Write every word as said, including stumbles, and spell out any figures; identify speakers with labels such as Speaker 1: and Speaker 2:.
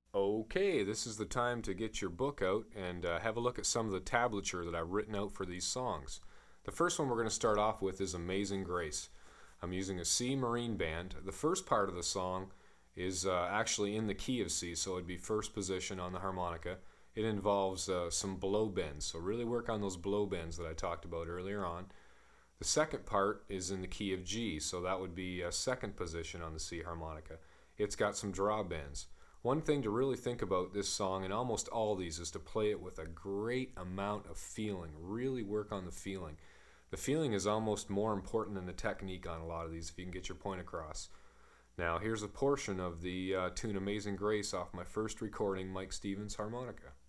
Speaker 1: Okay, this is the time to get your book out and uh, have a look at some of the tablature that I've written out for these songs. The first one we're going to start off with is Amazing Grace. I'm using a C Marine Band. The first part of the song is uh, actually in the key of C, so it'd be first position on the harmonica. It involves uh, some blow bends, so really work on those blow bends that I talked about earlier on. The second part is in the key of G, so that would be a second position on the C harmonica. It's got some draw bends. One thing to really think about this song, and almost all these, is to play it with a great amount of feeling. Really work on the feeling. The feeling is almost more important than the technique on a lot of these, if you can get your point across. Now here's a portion of the uh, tune Amazing Grace off my first recording, Mike Stevens harmonica.